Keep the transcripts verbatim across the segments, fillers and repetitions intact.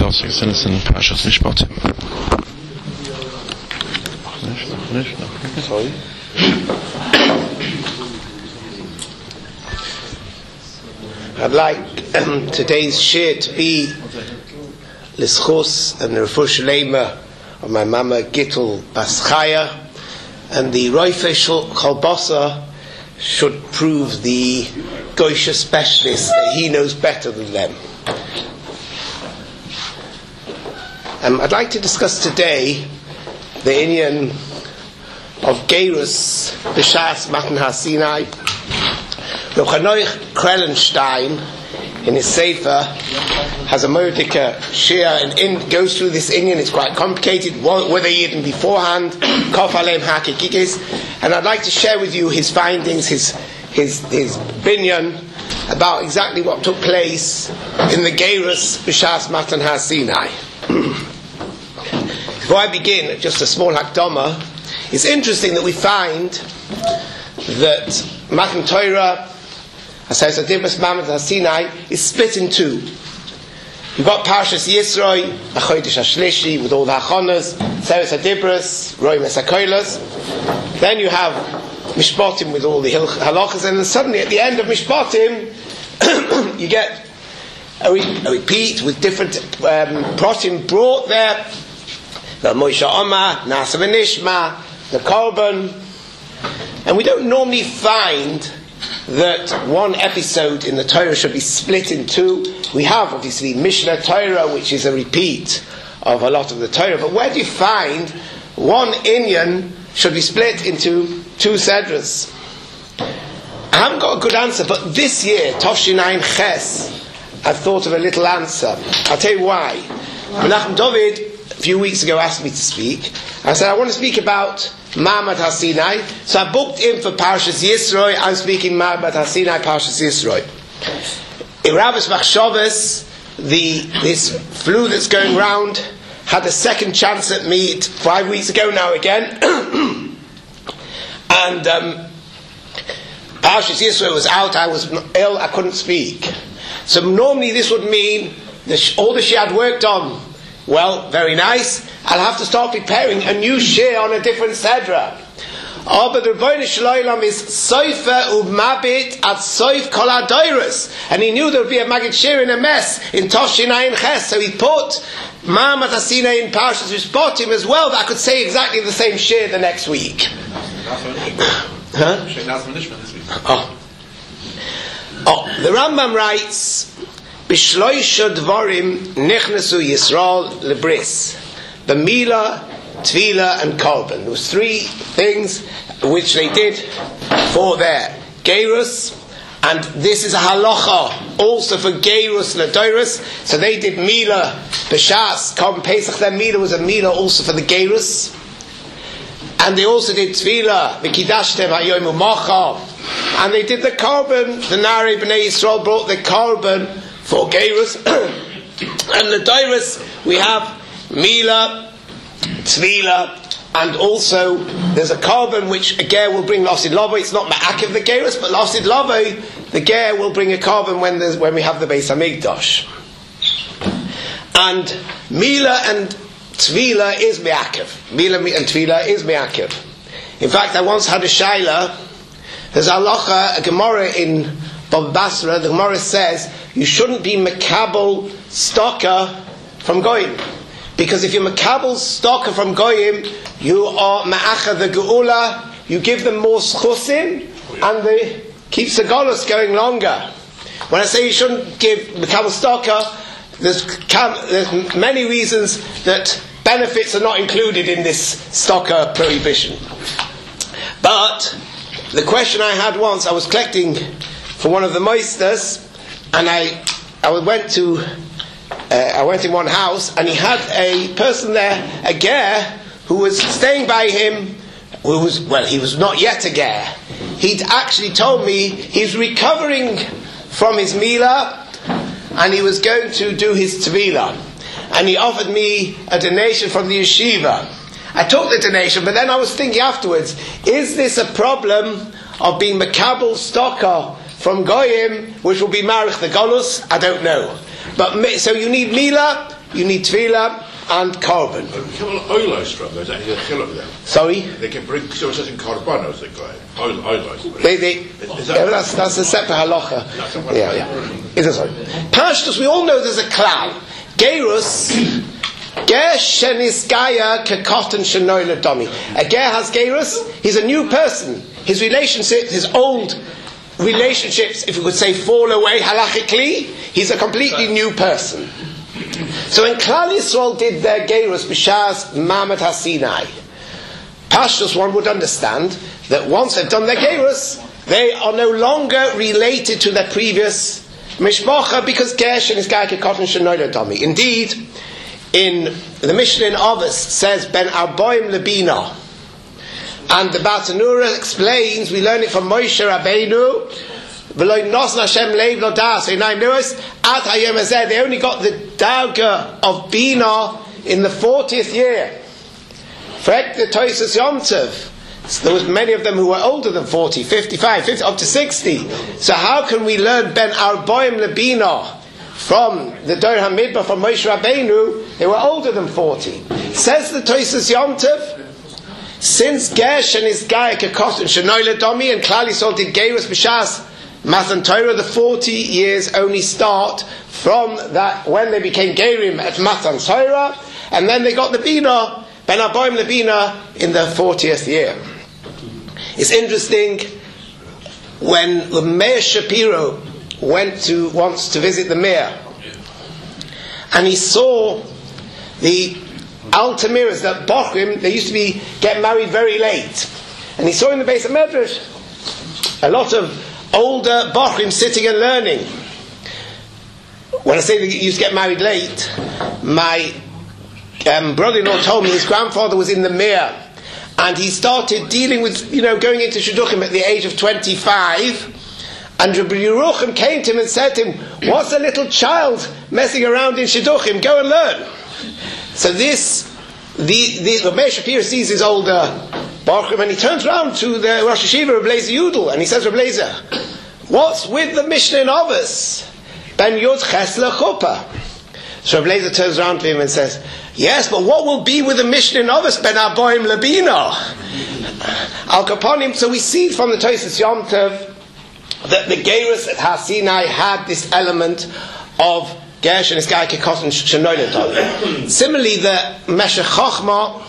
Dosig Sinnes in Parshas Mishpatim. Sorry. I'd like um, today's share to be L'schus and the Refuah Shlema of my mama Gittel Bas Chaya, and the Roifei Chalbasa should prove the Goisha specialist that he knows better than them. Um, I'd like to discuss today the inyan of Geirus B'Shas Matan HaSinai. Rav Chanoich Krellenstein in his Sefer has a Mordecai share and in, goes through this inyan. It's quite complicated. Whether Yidden beforehand, Kof Aleim Hakikikis, and I'd like to share with you his findings, his his his binyan about exactly what took place in the Geirus B'Shas Matan HaSinai. Before I begin, just a small hakdama. It's interesting that we find that Matan Torah, as Adibas Matan HaSinai, is split in two. You've got Parshas Yisroi, Achodesh HaShlishi, with all the Hachonas, Seres Adibras, Roi Mesakoilas. Then you have Mishpatim with all the halachas, and then suddenly at the end of Mishpatim, you get a, re- a repeat with different um, protim brought there. The Moshe Omar, Nasa V'Nishma, the Korban. And we don't normally find that one episode in the Torah should be split in two. We have obviously Mishnah Torah, which is a repeat of a lot of the Torah, but where do you find one inyan should be split into two sedras? I haven't got a good answer, but this year, Tofshin Ches, I've thought of a little answer. I'll tell you why. Menachem David a few weeks ago asked me to speak. I said I want to speak about Ma'amad HaSinai, so I booked in for Parshas Yisroi. I'm speaking Ma'amad HaSinai, Parshas Yisroi. In Rabbis Machshavas, the this flu that's going round had a second chance at me five weeks ago now again, and um, Parshas Yisroi was out. I was ill. I couldn't speak. So normally this would mean that all the she had worked on, well, very nice, I'll have to start preparing a new share on a different sedra. Oh, but the Rebbeinu Shalom is Soifer Umabit at Soif Kol HaDoros, and he knew there would be a Magid share in a mess in Toshin Ayin Ches, so he put Ma'amad HaSinai in Parshas Mishpatim as well, that I could say exactly the same share the next week. Huh? Oh. Oh, the Rambam writes, B'shloisha dvarim nichnasu Yisrael lebris, b'mila, tvila, and korban. There was three things which they did for their Geirus, and this is a halacha also for Geirus Ladoirus. So they did mila, b'shas, korban pesach. Their mila was a mila also for the Geirus, and they also did tvila, v'kidashtem hayom u'macha, and they did the korban. The Nari B'nai Yisrael brought the korban for Geirus. And the Doirus we have Mila, Tvila, and also there's a korban which a ger will bring Lasid Lavo. It's not Ma'akiv the Geirus, but Lasid Lavo, the ger will bring a korban when there's when we have the Beis HaMikdash. And Mila and Tvila is Ma'akiv. Mila and Tvila is Ma'akiv. In fact, I once had a shaila. There's a halacha, a Gemara in Baba Basra. The Gemara says you shouldn't be makabel stocker from goyim, because if you're makabel stocker from goyim, you are ma'acha the geula. You give them more schusim, and they keeps the golus going longer. When I say you shouldn't give makabel stocker, there's, there's many reasons that benefits are not included in this stocker prohibition. But the question I had once, I was collecting for one of the meisters, and I I went to uh, I went in one house, and he had a person there, a ger, who was staying by him, who was, well, he was not yet a ger. He'd actually told me he's recovering from his mila, and he was going to do his tvila, and he offered me a donation from the yeshiva. I took the donation, but then I was thinking afterwards, is this a problem of being makabel stocker from goyim, which will be marich the golus? I don't know. But so you need mila you need tefillah and korban. Sorry? They can bring success in korbanos, they call it. Oilos. They, they, yeah, that's, that's a separate halacha. Yeah, yeah. It is sorry. Pashtus, we all know there's a klal. Gerus, ger sheniskaya kekoten shenoy ledomi. A ger has gerus, he's a new person. His relationships, his old relationships, if you could say, fall away halachically. He's a completely new person. So when Klal Yisrael did their gerus b'shas Ma'amad HaSinai, Pashtus, one would understand that once they've done their gerus, they are no longer related to their previous mishpacha, because Gersh and his guy kekoten shenoy ledomi. Indeed, in the Mishnah in Avos says Ben Arboim Lebina, and the Bartanura explains, we learn it from Moshe Rabbeinu, V'lo nosna Hashem leiv lo das einayim neros ad hayom hazeh. They only got the darga of Bina in the fortieth year. Frek the Tosas Yom Tov. So there was many of them who were older than forty, fifty-five, fifty, up to sixty. So how can we learn Ben Arboim Lebina from the Dor HaMidbar, from Moshe Rabbeinu? They were older than forty. Says the Tosas Yom Tov, since Gersh and his guy kekoten shenoy ledomi, and Klal Yisrael did gerus b'shas Matan Torah, the forty years only start from that when they became gerim at Matan Torah, and then they got the Bina, Ben Arboim Lebina, in the fortieth year. It's interesting, when the Meir Shapiro went to once to visit the Meir, and he saw the Altamiras, that Bochrim, they used to be get married very late, and he saw in the base of Medrash a lot of older Bochrim sitting and learning. When I say they used to get married late, my um, brother-in-law told me his grandfather was in the Meir, and he started dealing with, you know, going into Shidduchim at the age of twenty-five, and Rabbi Yerucham came to him and said to him, what's a little child messing around in Shidduchim? Go and learn. So this, the, the Rabbi Shapiro sees his older Baruch, and he turns around to the Rosh Hashiva, Rabbi Lezer Yudel, and he says, Rabbi Lezer, what's with the Mishnah in Avos? Ben Yod Ches L'Chuppah. So Rabbi Lezer turns around to him and says, yes, but what will be with the Mishnah in Avos? Ben Arboim Lebina. Al Kaponim. So we see from the Tosas Yom Tov that the gerus at Har Sinai had this element of Gersh and his guy kekoten shenoy ledomi. Similarly, the Meshech Chochmah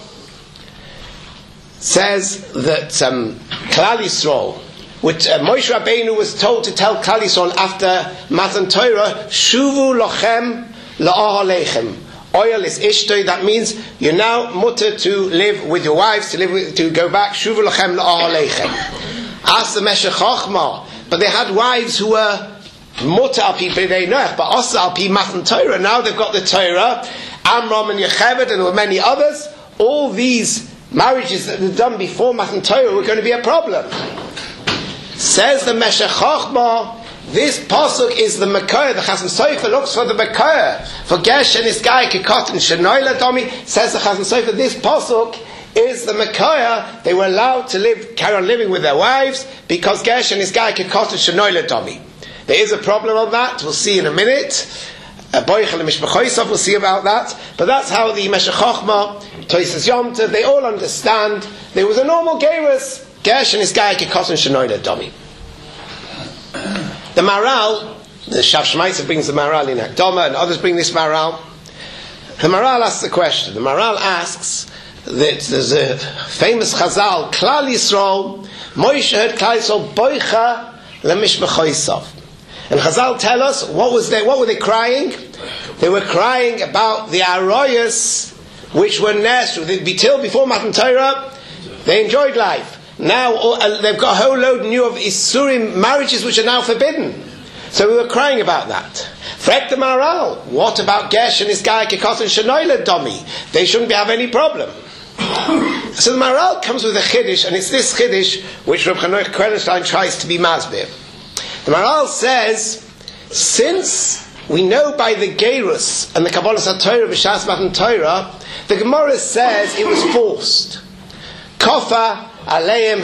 says that um, Klal Yisrael, which uh, Moshe Rabbeinu was told to tell Klal Yisrael after Matan Torah, Shuvu lochem la'ah lechem. Oyel is ishtoi. That means you're now mutter to live with your wives, to live with, to go back. Shuvu lochem la'ah lechem. Ask the Meshech Chochmah, but they had wives who were mutter al pi b'nei Noach, but also al pi Matan Torah. Now they've got the Torah, Amram and Yocheved, and there were many others. All these marriages that were done before Matan Torah were going to be a problem. Says the Meshech Chochmah, this pasuk is the Mekayah. The Chazon Sofer looks for the Mekayah. For Gersh and his guy kekoten shenoy ledomi, says the Chazon Sofer, this pasuk is the Mekayah. They were allowed to live, carry on living with their wives, because Gersh and his guy kekoten shenoy ledomi. There is a problem on that, we'll see in a minute. Boichel and Mishpachoisav, we'll see about that. But that's how the Meshech Chochmah, Tosas Yom Tov, they all understand. There was a normal gerus, Gersh and his guy kekoten shenoy ledomi. The Maral, the Shav Shmaitzer brings the Maral in Akdama, and others bring this Maral. The Maral asks the question. The Maral asks that there's a famous Chazal, Klal Yisrael, Moshe heard Klal Yisrael boicha lemishpachoisav. And Chazal tell us, what was they, what were they crying? They were crying about the Aroyas, which were nested. Till before Matan Torah, they enjoyed life. Now uh, they've got a whole load new of Isurim, marriages which are now forbidden. So we were crying about that. Frek the Maral, what about Gersh and his guy kekoten shenoy ledomi? They shouldn't have any problem. So the Maral comes with a chiddush, and it's this chiddush which Reb Chanoch Kredenstein tries to be masbir. The Maral says, since we know by the Gerus and the Kabbalah HaTorah b'shas Matan Torah, the Gemara says it was forced. Kofa aleim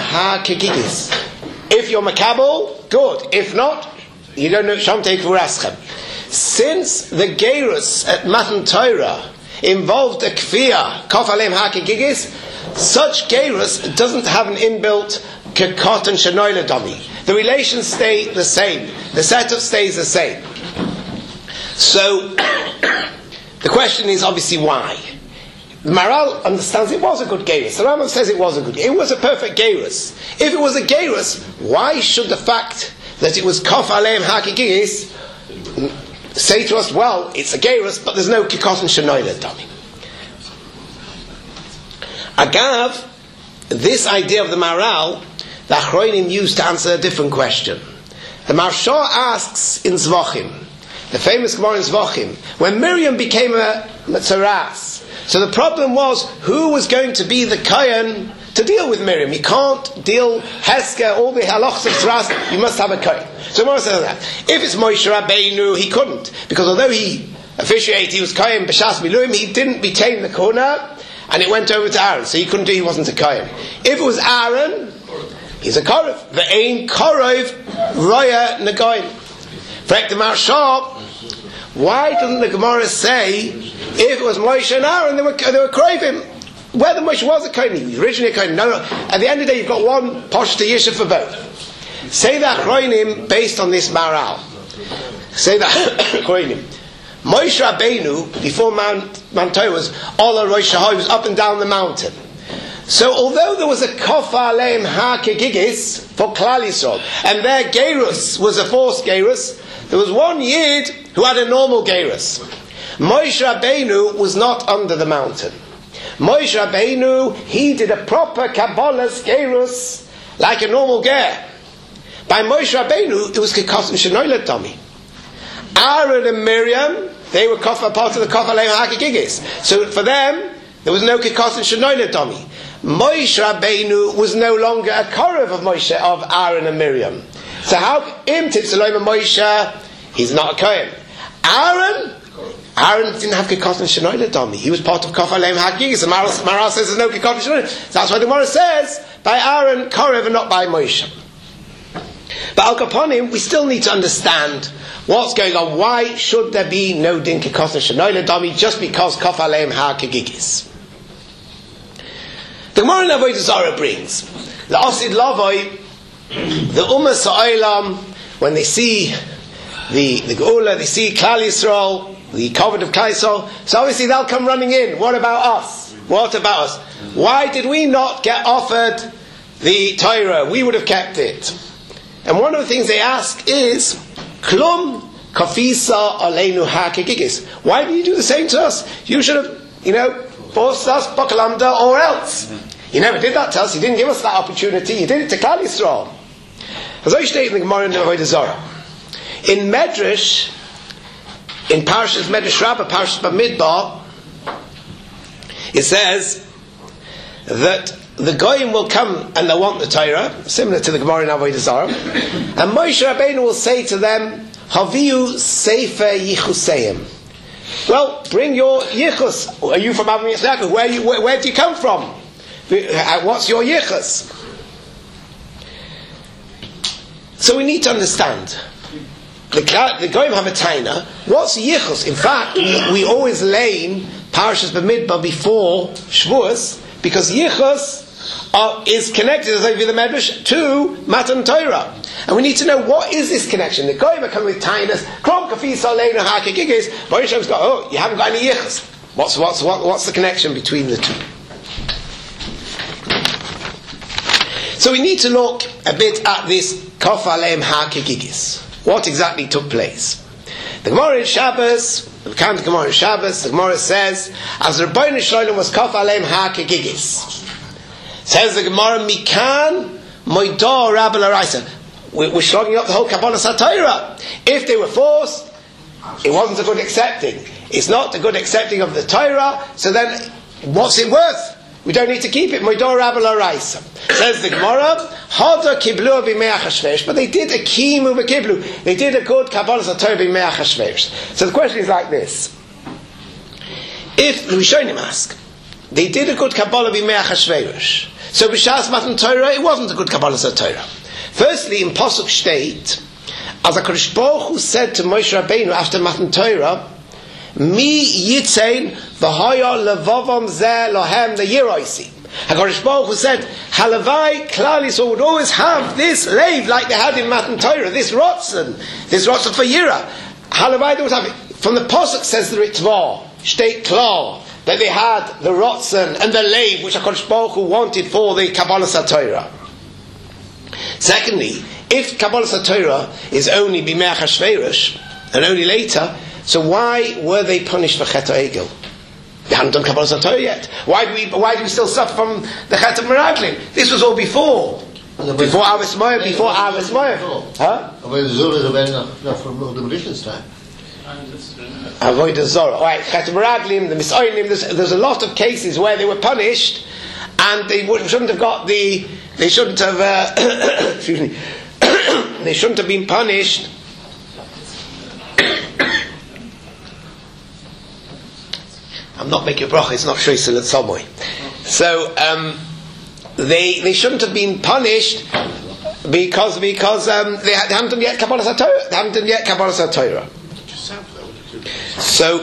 ha-kegigis. If you're makabel, good. If not, you don't know, shom teik v'raschem. since the Gerus at Matan Torah involved a kfiyah, kof aleim hakigigis, such Gerus doesn't have an inbuilt kekot and shenoyle dummy. The relations stay the same. The setup stays the same. So, the question is obviously why. The Maharal understands it was a good Gerus. The Rambam says it was a good Gerus. It was a perfect Gerus. If it was a Gerus, why should the fact that it was kof aleim hakigigis say to us, well, it's a Gerus, but there's no kikot and shenoyle dummy. Agav, this idea of the Maharal, the Achronim used to answer a different question. The Maharsha asks in Zvachim, the famous Gemara in Zvachim, when Miriam became a Metzaras, so the problem was who was going to be the Kohen to deal with Miriam. You can't deal Hesker, all the halachas of Tzaras, you must have a Kohen. So Gemara says that. If it's Moshe Rabbeinu, he couldn't, because although he officiated, he was Kohen B'Shas Miluim, he didn't retain the Kohuna, and it went over to Aaron, so he couldn't do, he wasn't a Kohen. If it was Aaron, he's a Korov. Ve'ein Korov Roya Nagoyim. Frek the Maharsha, why doesn't the Gemara say, if it was Moshe and Aaron, they were, they were Krovim? Whether Moshe was a Kohen, he was originally a Kohen. No, no. At the end of the day, you've got one Posh to Yisha for both. Say that Achronim based on this Maharal. Say that Achronim. Moshe Rabbeinu, before Mount, Mount Torah, was Ola Rosh Hashanah, he was up and down the mountain. So although there was a kof aleim hakegigis for Klal Yisrael, and their Gerus was a forced Gerus, there was one Yid who had a normal Gerus. Moshe Rabbeinu was not under the mountain. Moshe Rabbeinu, he did a proper Kabbalah's Gerus, like a normal Ger. By Moshe Rabbeinu, it was kikos and shenoyle dummy. Aaron and Miriam, they were kofa, part of the kof aleim hakegigis. So for them, there was no kikos and shenoyle dummy. Moshe Rabbeinu was no longer a korev of Moshe, of Aaron and Miriam. So how im titzalom Moshe? He's not a kohen. Aaron, Aaron didn't have kikot and shenoyle dummy. He was part of kof aleim hakegigis. The Maharal says there's no kikot and shenoyle. So that's why the Gemara says by Aaron korev and not by Moshe. But al kaponim, we still need to understand what's going on. Why should there be no din kikot and shenoyle dummy just because kof aleim hakegigis? The Gemara in Avodah Zarah brings the Osid Lavoi, the Ummah Sa'olam, when they see the the Geula, they see Klal Yisrael, the covenant of Klal Yisrael, so obviously they'll come running in. What about us? What about us? Why did we not get offered the Torah? We would have kept it. And one of the things they ask is, Klum kafisa aleinu hakegigis. Why did you do the same to us? You should have, you know, forced us bakalamda or else. You never did that to us. You didn't give us that opportunity. You did it to Klal Yisrael. As I state in the Gemara in the Avodah Zarah, in Medrash, in Parshas Medrash Rabbah, Parshas Bamidbar, it says that the Goyim will come and they'll want the Torah, similar to the Gemara in Avodah Zarah, and Moshe Rabbeinu will say to them, Haviu Sefer Yichuseim. Well, bring your yichus. Are you from Avram Yitzchak? Where, you, where, where do you come from? What's your yichus? So we need to understand. The, the Goyim have a taina. What's yichus? In fact, we, we always lane Parashas B'Midbar before Shavuos because yichus uh, is connected, as I view the Medrash, to Matan Torah. And we need to know what is this connection. The Goyim are coming with tainas. Krom kafis aleinu hakegigis. Baruch Hashem's got, oh, you haven't got any yichus. What's what's what, what's the connection between the two? So we need to look a bit at this kof aleim hakegigis. What exactly took place? The Gemara in Shabbos, the Kant Gemara in Shabbos, the Gemara says, as Rabbeinu Shalom was kof aleim hakegigis. Says the Gemara, Mikan moidor rabbi l'raisa. We're shrugging up the whole Kabbalah Satira. If they were forced, it wasn't a good accepting. It's not a good accepting of the Torah, so then what's it worth? We don't need to keep it. Moidor rabbi l'raisa. Says the Gemara, Hada kiblu b'mei Achashverosh, but they did a kimu v'kiblu. They did a good Kabbalah Satira b'mei Achashverosh. So the question is like this. If, the Rishonim ask, they did a good Kabbalah b'mei Achashverosh, so b'shas Matan Torah, it wasn't a good Kabbalah Satira. Firstly, in Pasuk state, As HaKadosh Baruch Hu said to Moshe Rabbeinu after Matan Torah, Mi yitzein v'haya levavam zeh lohem the yiroisi. HaKadosh Baruch Hu said, Halavai Klal Yisrael would always have this lave like they had in Matan Torah, this rotzen, this rotzen for Yira. Halavai they would have it. From the Pasuk says the Ritva, Shtei Klal, that they had the rotzen and the lave which HaKadosh Baruch Hu wanted for the Kabbalah Satorah. Secondly, if Kabbalah Satorah is only B'mei Achashverosh and only later, so why were they punished for Chet HaEgel? They hadn't done Kabbalah Satorah yet. Why do we? Why do we still suffer from the Chet of Meraglim? This was all before, before Avos Moed, before Avos Moed. Huh? From the magician's time. Avodah Zorah. All right, Chet of Meraglim, the Misoyim. There's, there's a lot of cases where they were punished, and they would, shouldn't have got the. They shouldn't have. Uh, excuse me. They shouldn't have been punished. I'm not making a bracha, it's not Shoisel at Somoy. So, um, they they shouldn't have been punished because because um, they hadn't done yet Kabbalah Satorah. They hadn't done yet Kabbalah Satorah. So,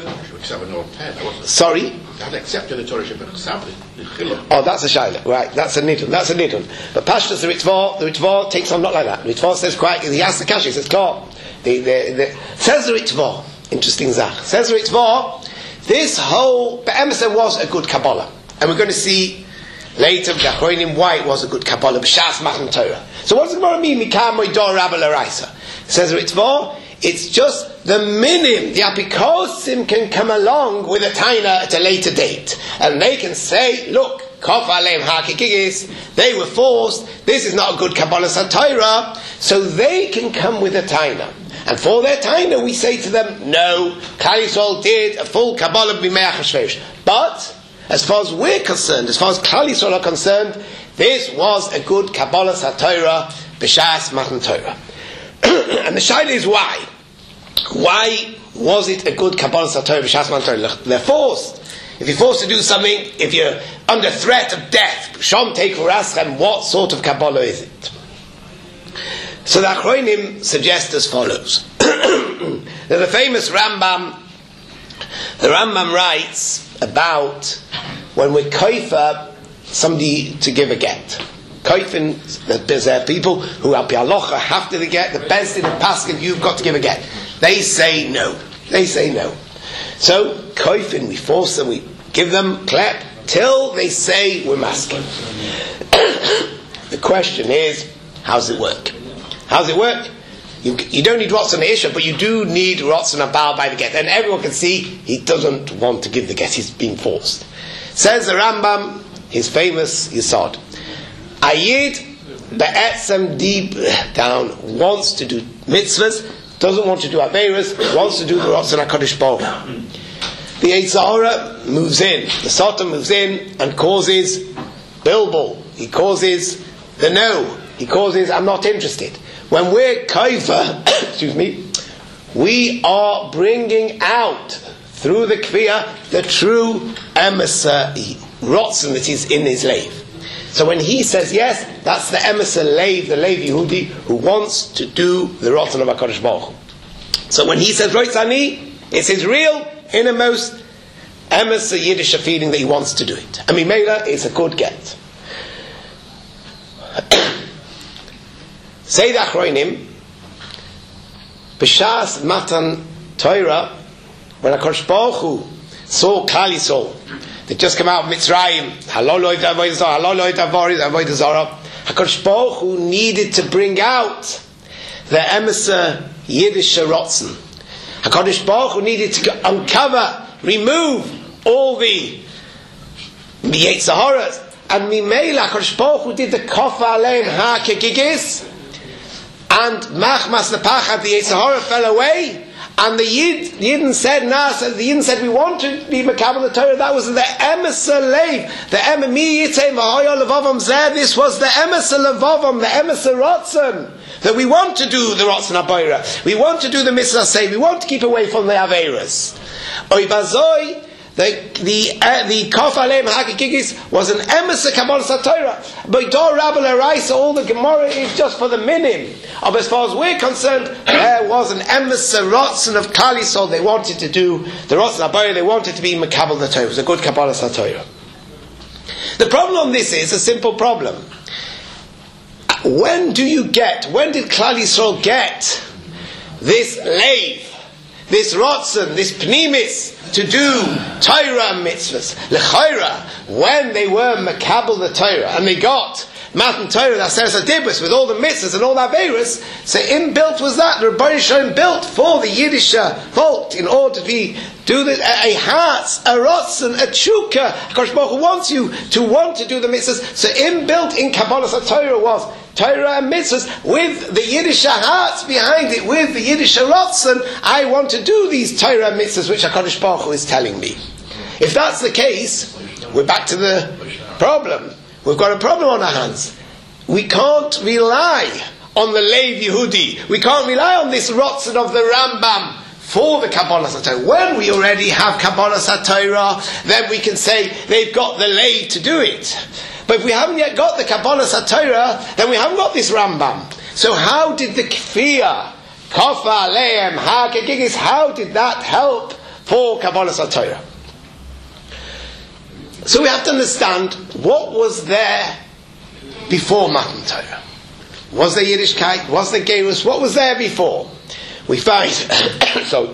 sorry? They had accepted the Torah, but accepted the Chiluk. Oh, that's a Shaila, right? That's a Nidun. That's a Nidun. But Pashtas, the Ritva, the Ritva takes on not like that. The Ritva says quite. He asks the Kashi. He says, "Klar." The the the says the Ritva. Interesting Zach. Says the Ritva. This whole Be'emes was a good Kabbalah, and we're going to see later why it was a good Kabbalah. B'shas Matan Torah. So what does the Gemara mean? Mikam Moidor Rabba L'Raisa. Says the Ritva. It's just the minim, the apikosim can come along with a taina at a later date. And they can say, look, kof aleim hakikigis, they were forced, this is not a good Kabbalah Satorah, so they can come with a taina. And for their taina we say to them, no, Klal Yisrael did a full Kabbalah b'mei Achashverosh. But, as far as we're concerned, as far as Klal Yisrael are concerned, this was a good Kabbalah Satorah, b'shas Matan Torah. And the shaila is why? Why was it a good Kabbalah Satorah b'shas Matan Torah? They're forced. If you're forced to do something, if you're under threat of death, Shom take Raschem, what sort of Kabbalah is it? So the Achronim suggest as follows. There's a famous Rambam. The Rambam writes about when we're koifer somebody to give a get. Koifin, there's uh, people who al pi halacha have to get the best in the paskin. You've got to give a get. They say no. They say no. So koifin, we force them, we give them klep till they say we're masking. The question is, how's it work? How's it work? You, you don't need Rotzon Isha, but you do need Rotzon Abal by the get. And everyone can see he doesn't want to give the get, he's being forced. Says the Rambam, his famous Yisod. Ayid be'etzem deep down wants to do mitzvahs, doesn't want to do Averas, wants to do the Rotzon HaKadosh Baruch Hu. The Yetzer Hara moves in, the Satan moves in and causes bilbul. He causes the no. He causes I'm not interested. When we're kaifa, excuse me, we are bringing out through the kviya the true emissary rotzen that is in his lave. So when he says yes, that's the emissary lave, the lave Yehudi who wants to do the rotzen of HaKadosh Baruch Hu. So when he says rotzani, it's his real innermost emissary Yiddish feeling that he wants to do it. I mean, Mela is a good get. Say the Achronim, B'shas Matan Torah, when HaKadosh Baruch Hu saw Klal Yisrael, they just come out of Mitzrayim, Haloloi Avodah Zarah, Haloloi Avodah Zarah, HaKadosh Baruch Hu needed to bring out the emissary Yiddish Rotzen. HaKadosh Baruch Hu needed to uncover, remove all the Yetzer Haras, and Mimela HaKadosh Baruch Hu did the Kofa Aleim HaKegigis, and Machmas the Pachat, the Yetzer Hara fell away, and the Yid, the Yidden said, nah, so the Yidden said, we want to be Makabel the Torah. That was the Emissar Lev, the Emissar Yitzay Mahoya Levavam Zeh. This was the Emissar Levavam, the Emissar Rotzen, that we want to do the Rotzen Habayra. We want to do the Mitzvah Say. We want to keep away from the Averas. Oy Bazoi, The the uh, the Kof Aleim Hakikigis was an emes of Kabbalas HaTorah. By Dor Rabbi L'Raisa, all the Gemara is just for the minim. Of as far as we're concerned, there was an emes Rotzen of Klal Yisrael. They wanted to do the Rotzen Abayah. They wanted to be Mekabel the Torah. It was a good Kabbalas HaTorah. The problem on this is a simple problem. When do you get? When did Klal Yisrael get this leiv, this rotzen, this pnimis to do Torah mitzvahs? L'chayra, when they were makabel the Torah and they got Matan Torah, that says a dibus with all the mitzvahs and all the averas, so inbuilt was that the Rebbeinu Shalom built for the Yiddish vault in order to be do the, a, a heart, a rotzen, a tshuka. Hakadosh Baruch Hu wants you to want to do the mitzvahs. So inbuilt in Kabbalas HaTorah was Torah and mitzvahs with the Yiddish hearts behind it, with the Yiddish rotzen. I want to do these Torah mitzvahs which HaKadosh Baruch Hu is telling me. If that's the case, we're back to the problem. We've got a problem on our hands. We can't rely on the Lev Yehudi. We can't rely on this rotzen of the Rambam for the Kabbalas HaTorah. When we already have Kabbalas HaTorah, then we can say they've got the Lev to do it. But if we haven't yet got the Kabbalas HaTorah, then we haven't got this Rambam. So how did the Kfiyah, Kofa, Leim, Hakegigis, how did that help for Kabbalas HaTorah? So we have to understand what was there before Matan Torah. Was there Yiddishkeit? Was there Gerus? What was there before? We find so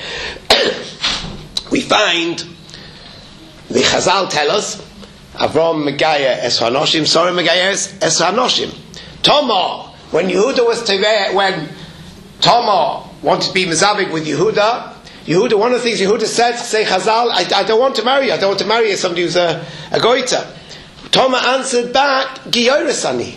we find the Chazal tell us Avram Megaya Es Hanoshim, sorry Megaya Es Hanoshim. Tamar, when Yehuda was Teveh, when Tamar wanted to be Mezabik with Yehuda, Yehuda, one of the things Yehuda said, say Chazal, I, I don't want to marry you. I don't want to marry you, somebody who's a, a goiter. Toma answered back, Giyoresani.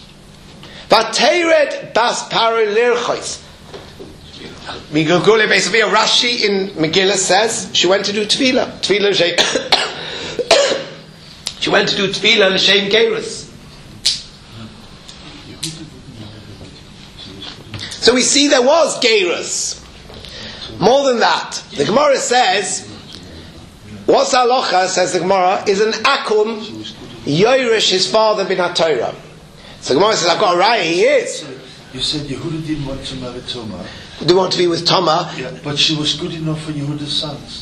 Vatered bas paro lirchois. Migugule basically, Rashi in Megillah says she went to do tefillah. Tefillah she went to do tefillah l'shem gerus. So we see there was gerus. More than that, the Gemara says, what's halacha, says the Gemara, is an akum yoirish his father bin HaTorah. So the Gemara says, I've got a raya, he is. You said Yehuda didn't want to marry Tamar. Didn't want to be with Tamar. Yeah, but she was good enough for Yehuda's sons.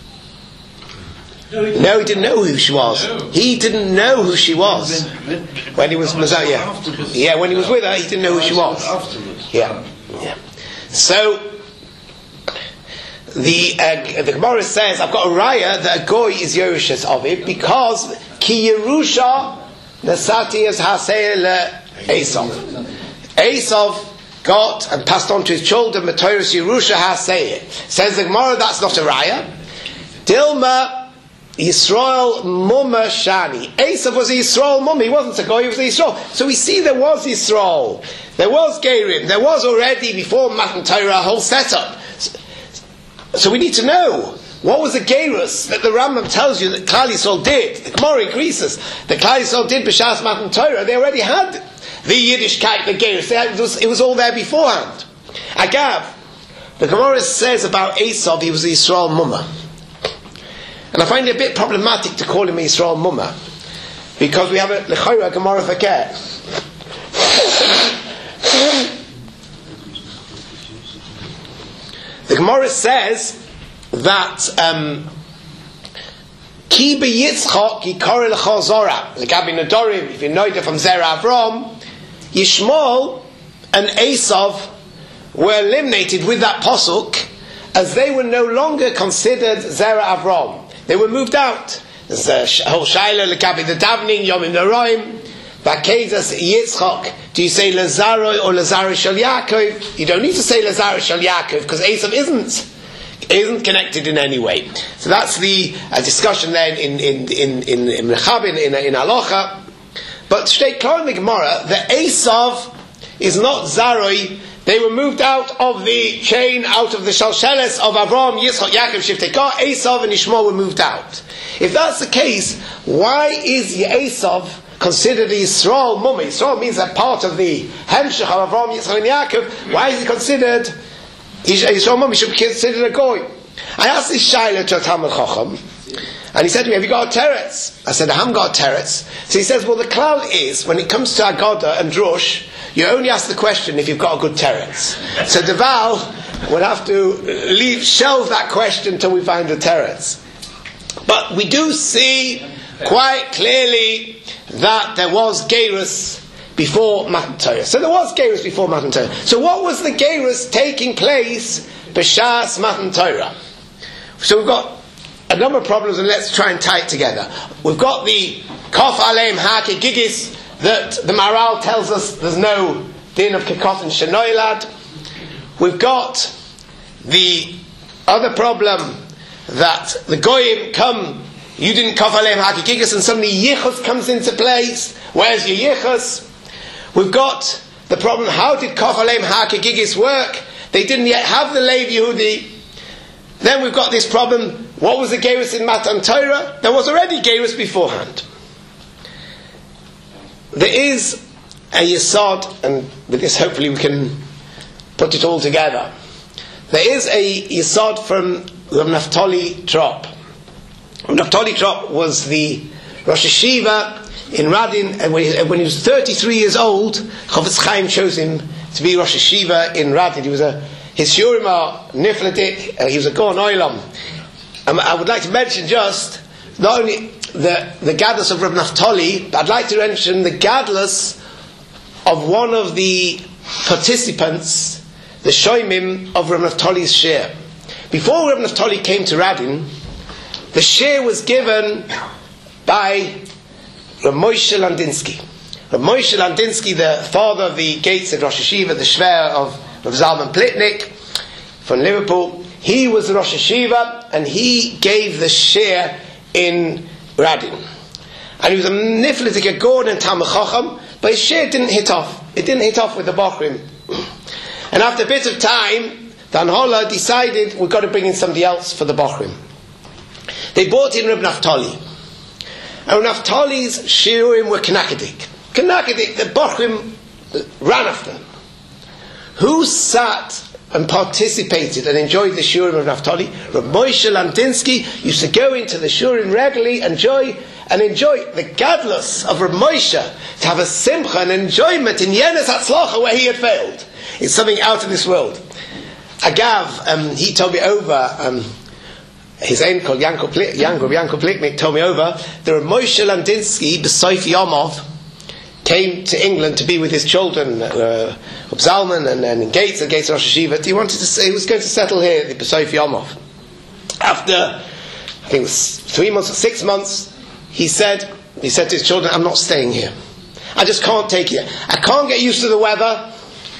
No, he, no, he didn't know who she was. No. He didn't know who she was. When, when, when he was Mazah, yeah. Yeah, when he was with her, he didn't know who she was. Afterwards. Yeah, yeah. So, The uh, the Gemara says, I've got a raya that a goy is Yerushas of it because ki Yerusha nasati as hasei le Esav. Esav got and passed on to his children Matoris Yerusha hasei. Says the Gemara, that's not a raya. Dilma Yisrael Mumma Shani. Esav was a Yisrael Mumma. He wasn't a goy, he was a Yisrael. So we see there was Yisrael, there was Gerim, there was already before Matan Torah a whole setup. So we need to know, what was the gerus that the Rambam tells you that Klal Yisrael did? The Gemara increases. The Klal Yisrael did b'shas Matan Torah. They already had the Yiddishkeit, the gerus. It was, it was all there beforehand. Agav, the Gemara says about Esav, he was a Yisrael Mumma. And I find it a bit problematic to call him a Yisrael Mumma, because we have a L'chayra Gemara Fakir. The Gemara says that Ki beYitzchak Yikore L'chol Zora L'gabi Nadorim, if you know it from Zera Avram, Yishmael and Esav were eliminated with that posuk as they were no longer considered Zera Avram. They were moved out. There's a whole Shaila L'gabi the Davning Yomim Noraim. Vakezas Yitzchak. Do you say Lazaroi or Lazaroi Shel Yaakov? You don't need to say Lazaroi Shel Yaakov because Esav isn't isn't connected in any way. So that's the uh, discussion then in in in in in Rechabin in in Alocha. But Shtei Klar in the Gemara, the Esav is not Zaroi. They were moved out of the chain, out of the Shalsheles of Avram, Yitzchak, Yaakov, Shivtei. Esav and Ishmael were moved out. If that's the case, why is Esav considered the Yisrael Mumma? Yisrael means a part of the Hemshech of Avram, Yitzchak, and Yaakov. Why is he considered Yisrael Mumma? He should be considered a goy. I asked this Shaila to a Talmud Chacham. And he said to me, have you got a teretz? I said, I haven't got a teretz. So he says, well, the klal is, when it comes to Agoda and Drush, you only ask the question if you've got a good teretz. So Deval will have to leave, shelve that question until we find the teretz. But we do see quite clearly that there was Geirus before Matan Torah. So there was Geirus before Matan Torah. So what was the Geirus taking place b'shas Matan Torah? So we've got a number of problems, and let's try and tie it together. We've got the Kof Aleim HaKegigis that the Maharal tells us there's no din of Kekot and Shenoilad. We've got the other problem that the Goyim come, you didn't Kof Aleim HaKegigis, and suddenly Yichus comes into place. Where's your Yichus? We've got the problem, how did Kof Aleim HaKegigis work? They didn't yet have the Lev Yehudi. Then we've got this problem, what was the Geirus in Matan Torah? There was already Geirus beforehand. There is a Yesod, and with this hopefully we can put it all together. There is a Yesod from Rav Naftali Trop. Rav Naftali Trop was the Rosh Hashiva in Radin, and when he, when he was thirty-three years old, Chofetz Chaim chose him to be Rosh Hashiva in Radin. He was a His shiurim are nifladik. Uh, he was a Gaon Olam. Um, I would like to mention just not only the the gadlus of Rav Naftali, but I'd like to mention the gadlus of one of the participants, the shoymim of Rav Naftali's share. Before Rav Naftali came to Radin, the share was given by Rav Moshe Landinsky. Rav Moshe Landinsky, the father of the gates of Rosh Hashiva, the shver of Rav Zalman Plitnik from Liverpool, he was the Rosh Hashiva, and he gave the share in Radin. And he was a niflatik, a Gordon and Talmud Chacham, but his share didn't hit off. It didn't hit off with the Bochrim. And after a bit of time, the Anhola decided we've got to bring in somebody else for the Bochrim. They brought in Reb Naftali. And Reb Naftali's shiurim were Knakadik. Knakadik, the Bochrim ran after them. Who sat and participated and enjoyed the Shurim of Naftali? Rav Moshe Landinsky used to go into the Shurim regularly and enjoy, and enjoy the gadlus of Rav Moshe, to have a simcha and enjoyment in Yenes Hatzlacha where he had failed. It's something out of this world. Agav, um, he told me over, um, his own called Yankov Pliknik told me over, that Rav Moshe Landinsky, B'Soif Yomov, came to England to be with his children, uh, Zalman and, and in Gates, and Gates Rosh Hashiva. He wanted to say, he was going to settle here at the B'Soif Yomov. After, I think it was three months or six months, he said, he said to his children, I'm not staying here. I just can't take it. I can't get used to the weather.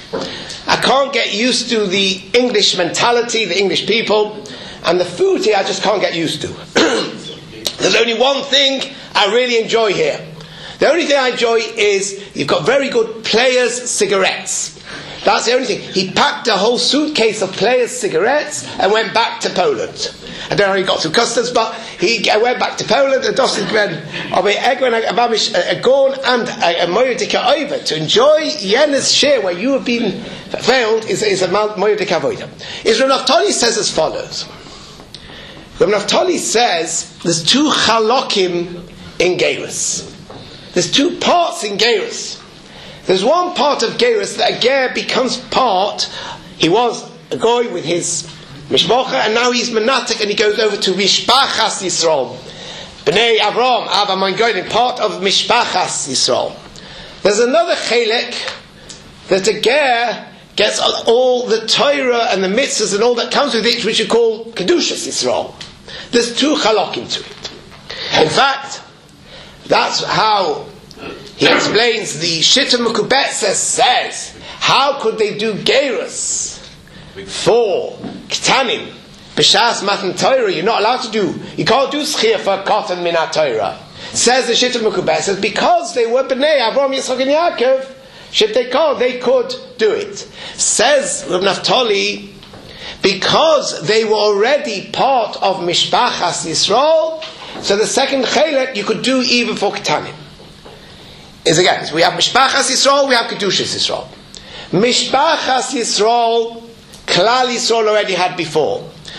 I can't get used to the English mentality, the English people, and the food here I just can't get used to. There's only one thing I really enjoy here. The only thing I enjoy is you've got very good Players cigarettes. That's the only thing. He packed a whole suitcase of Players cigarettes and went back to Poland. I don't know how he got through customs, but he went back to Poland and Dustin went a gorn and a moyodika over to enjoy Yena's share where you have been failed is, is a moyodika avoida. Is Rav Naftali says as follows. Rav Naftali says there's two chalokim in Geirus. There's two parts in Geirus. There's one part of Geirus that a ger becomes part. He was a goy with his mishpacha, and now he's menatik, and he goes over to Mishpachas Yisrael. Bnei Avram, Ava Mein Goyim, part of Mishpachas Yisrael. There's another chelek that a ger gets all the Torah and the mitzvahs and all that comes with it, which you call Kedushas Yisrael. There's two chalokim to it. In fact, that's how he explains the Shita Mekubetza says, how could they do Geirus for Ktanim? B'shas Matan Torah, you're not allowed to do, you can't do Schir for Katan Minat Torah. Says the Shita Mekubetza, because they were B'nei Avram, Yitzchak and Yaakov, Shit they called, they could do it. Says Rav Naftali, because they were already part of Mishpachas Yisrael, so the second chelek you could do even for Ketanim. Is again, so we have Mishpachas Yisrael, we have Kedushas Yisrael. Mishpachas Yisrael, Klal Yisrael already had before.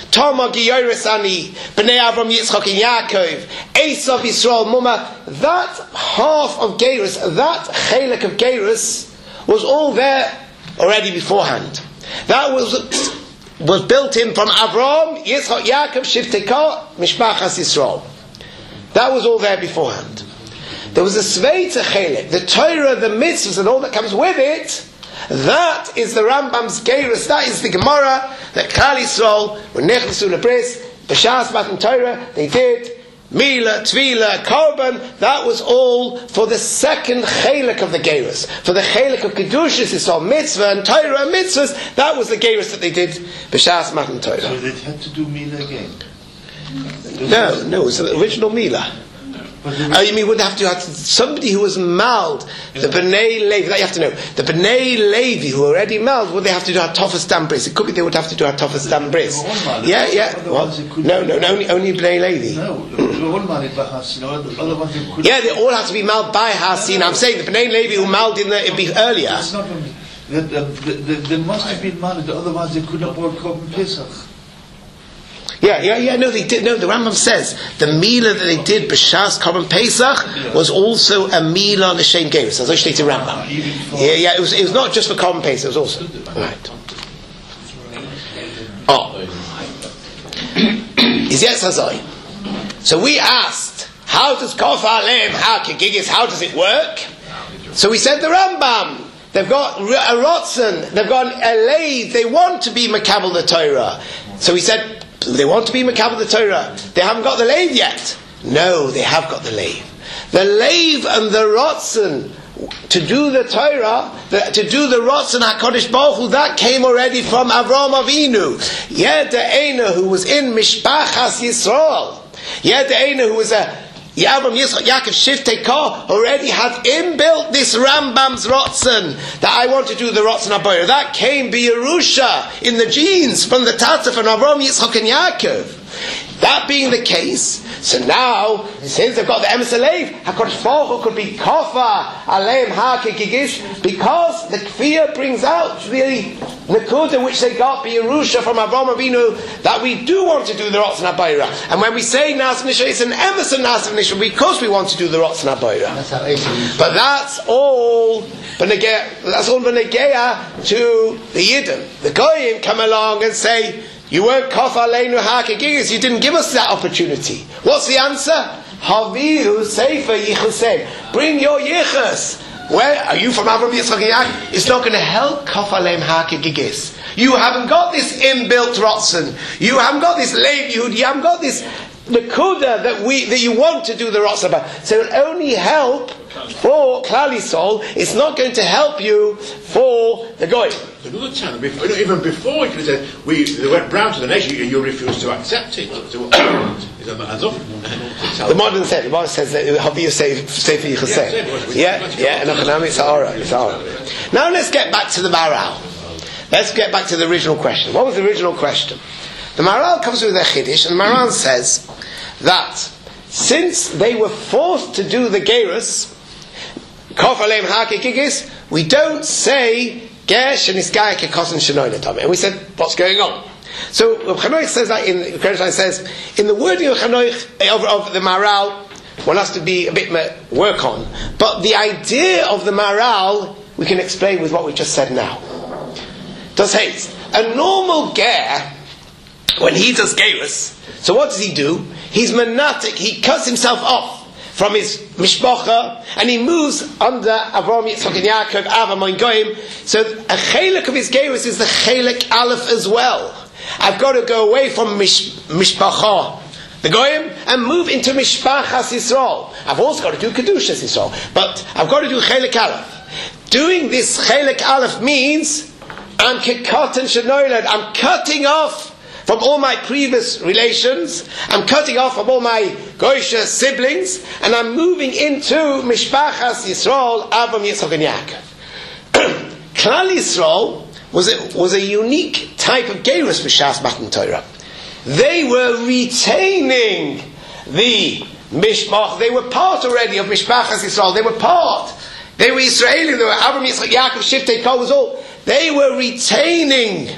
Toma Giyoris Ani, Bnei Avram Yitzchak and Yaakov, Esav Yisrael Muma. That half of Gerus, that chelek of Gerus, was all there already beforehand. That was was built in from Avram, Yitzchak, Yaakov, Shivtei Mishpachas Yisrael. That was all there beforehand. There was a Sveita chelek, the Torah, the mitzvahs, and all that comes with it. That is the Rambam's Gerus. That is the Gemara that Klal Yisrael were nechnasu lebris b'shas matan Torah. They did Mila, Tvila, Korban. That was all for the second chelek of the Gerus. For the chelek of Kedushas, it's all mitzvah and Torah and mitzvahs. That was the Gerus that they did b'shas matan Torah. So they had to do Mila again? No, no, it's the original Mila. Oh, you mean would have to have somebody who was mald, the B'nai Levi, that you have to know. The B'nai Levi who were already mald, would they have to do a Tofas Dam Bris? It could be they would have to do a Tofas Dam Bris. Yeah, yeah. What? No, no, no, only, only B'nai Levi. No, yeah, they all have to be mald by Hasin. I'm saying the B'nai Levi who mald in the, it'd be earlier. It's not only, the, the, the, the, they must have been mald, the other ones they could not work Korban Pesach. Yeah, yeah, yeah. No, they did. No, the Rambam says the Mila that they did b'shas Korban Pesach was also a Mila l'shem Gerus. As I stated, Rambam. Yeah, yeah. It was. It was not just for Korban Pesach. It was also right. Oh, is yes Hazai. So we asked, how does Kof Alem Hakegigis? How does it work? So we said the Rambam. They've got a Rotzen. They've got a Lev. They want to be Makabel the Torah. So we said. They want to be Makabel the Torah. They haven't got the Lev yet. No, they have got the Lev. The Lev and the Rotzen to do the Torah, the, to do the Rotzen HaKadosh Baruch Hu, that came already from Avraham Avinu. Yede'ena, who was in Mishpachas Yisrael. Yede'ena, who was a Yavram Yitzchak Yaakov Shiftei Kah, already had inbuilt this Rambam's Rotzen, that I want to do the Rotzen HaBoyer. That came B'Yerusha, in the genes, from the Tata, from Avram Yitzchak and Yaakov. That being the case, so now, since they've got the Emes Alev, HaKadosh Baruch Hu could be Kofa Aleim HaKegigish, because the Kfiyah brings out the Nakuda which they got B'Yerusha from Avraham Avinu, that we do want to do the Rotzen HaBoyer. And when we say Nas Nishra, it's an Emes and Nas Nishra, because we want to do the Rotzen HaBoyer. But that's all B'Negeya, that's all B'Negeya to the Yidden. The Goyim come along and say, you weren't Kof Aleinu HaKegigish, you didn't give us that opportunity. What's the answer? Havihu Sefer Yichusem. Bring your Yichus. Where are you from Avraham Yitzchak Yaakov? It's not going to help Kof Aleim HaKegigish. You haven't got this inbuilt Rotzen. You haven't got this Lev Yehud. You haven't got this Nakuda that we that you want to do the Rotzen about. So it'll only help for Klal Yisrael. It's not going to help you for the Goy. Another time, before, even before he could have said, we, they went brown to the nation, you, you refused to accept it. The modern said, the modern says that Haviyu Sefer Yichusem. Yeah, yeah, and Achanami, it's Ara, it's Ara. Now let's get back to the Maral. Let's get back to the original question. What was the original question? The Maral comes with a Chiddush, and the Maral says that since they were forced to do the Gerus, Kof Aleim HaKegigish, we don't say Gesh and Iskaya Kekos and Shenoy. And we said, what's going on? So Chanoich says that in Chanoich says in the wording of Chanoich of, of the Maral, one has to be a bit work on. But the idea of the Maral we can explain with what we just said now. Does haste. A normal ger, when he does gerus, so what does he do? He's manatic, he cuts himself off from his mishpacha, and he moves under Avraham Yitzchak and Yaakov, Avram Goyim. So a chelik of his gerus is the chelik aleph as well. I've got to go away from mish, mishpacha, the Goyim, and move into mishpachas Yisrael. I've also got to do kedushas Yisrael, but I've got to do chelik aleph. Doing this chelik aleph means I'm kekatan shenoilad. I'm cutting off from all my previous relations. I'm cutting off from all my goysha siblings, and I'm moving into mishpachas Yisrael, Avram Yitzchak and Yaakov. Klal Yisrael was a, was a unique type of gerus b'shas Matan Torah. They were retaining the mishpach. They were part already of mishpachas Yisrael. They were part. They were Israeli. They were Avram Yitzchak Yaakov Shiftei Kol was all. They were retaining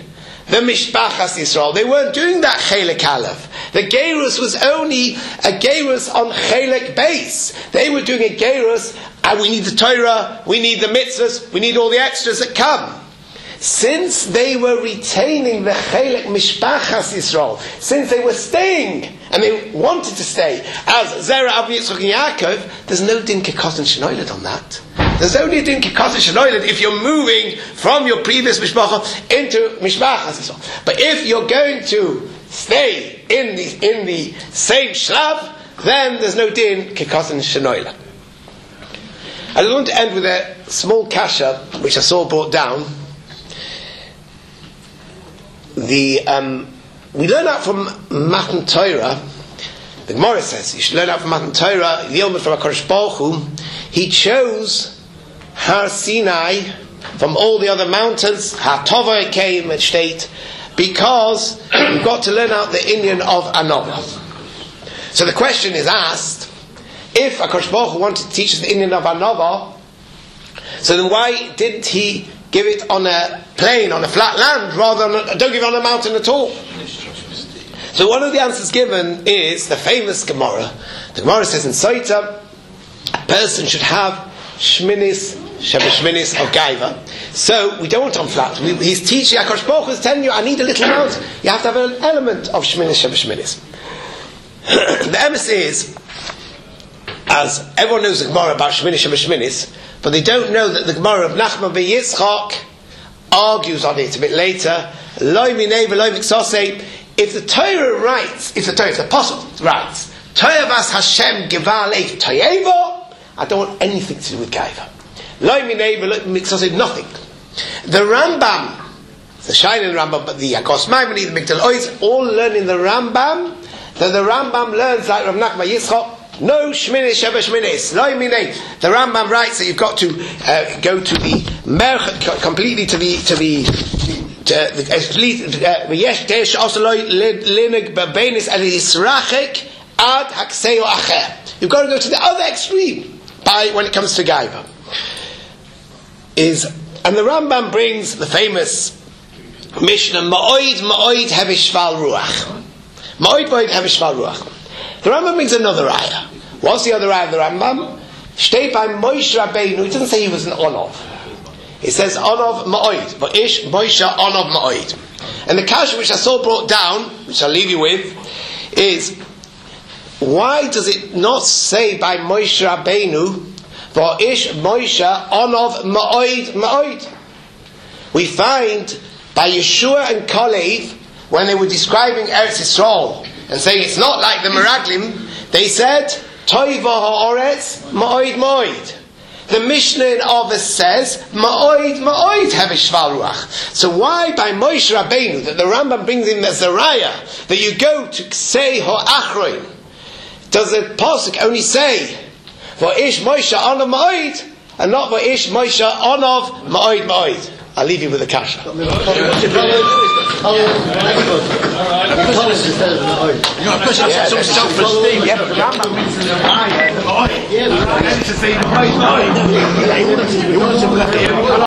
the Mishpachas Yisrael. They weren't doing that Chelek Aleph. The Gerus was only a Gerus on Chelek base. They were doing a Gerus, and we need the Torah, we need the mitzvahs, we need all the extras that come. Since they were retaining the Chelek Mishpachas Yisrael, since they were staying, and they wanted to stay, as Zera, Avi, Yitzchak, and Yaakov, there's no din kekos and shenoiled on that. There's only a din kekos and shenoiled if you're moving from your previous Mishpacha into Mishpachas Yisrael. But if you're going to stay in the in the same shlav, then there's no din kekos and shenoiled. I want to end with a small kasha which I saw brought down. The um, we learn out from Matan Torah. The Gemara says you should learn out from Matan Torah. Yilmud from HaKadosh Baruch Hu. He chose Har Sinai from all the other mountains. Har Tova came at state because you've got to learn out the Indian of Anova. So the question is asked: if HaKadosh Baruch Hu wanted to teach us the Indian of Anova, so then why didn't he give it on a plain, on a flat land, rather than a, don't give it on a mountain at all? So one of the answers given is the famous Gemara. The Gemara says in Soita, a person should have shminis, sheva shminis of gaiva. So we don't want on flat. We, he's teaching, HaKadosh Baruch Hu is telling you, I need a little mountain. You have to have an element of shminis, sheva shminis. The emes is, as everyone knows the Gemara about shminis, sheva shminis, but they don't know that the Gemara of Nachman ben Yitzchak argues on it a bit later. Loi minei v'loi v'ksosei. If the Torah writes, if the Torah, if the apostle writes, Torah vas Hashem gival eif toyevo, I don't want anything to do with gaiva. Loi minei v'loi v'ksosei, nothing. The Rambam, the Shining Rambam, but the Akos Maimoni, the Migdal Ois, all learn in the Rambam, that the Rambam learns like Rav Nachman Yitzchak. No shminis, sheva shminis. Loi minei. The Rambam writes that you've got to uh, go to the merch completely to the to the yesh tesh also linig bebenis al yisrachik ad hakseo acher. You've got to go to the other extreme by when it comes to gaiva. Is and the Rambam brings the famous Mishnah Ma'oid Ma'oid Hevishval Ruach. Ma'oid Ma'oid Hevishval Ruach. The Rambam brings another ayah. What's the other ayah of the Rambam? Shtei by Moshe Rabbeinu. It doesn't say he was an Onov. It says Onov Ma'oid. Va'ish Moshe Onov Ma'oid. And the kasha which I saw brought down, which I'll leave you with, is why does it not say by Moshe Rabbeinu Va'ish Moshe Onov Ma'oid Ma'oid? We find by Yeshua and Kalev, when they were describing Eretz Yisrael and saying it's not like the Meraglim, they said, Toiva ha'oretz, ma'oid ma'oid. The Mishnah in Avos says, ma'oid ma'oid hevishval ruach. So why by Moshe Rabbeinu, that the Rambam brings in as the raya, that you go to Ksei ha'achroin, does the Pasuk only say, Va'ish Moshe onav ma'oid, and not Va'ish Moshe onav ma'oid ma'oid? I'll leave you with the kasha. You know, some self-esteem. Yeah, but the Rambam means the Raya. Yeah, to say the right. You want to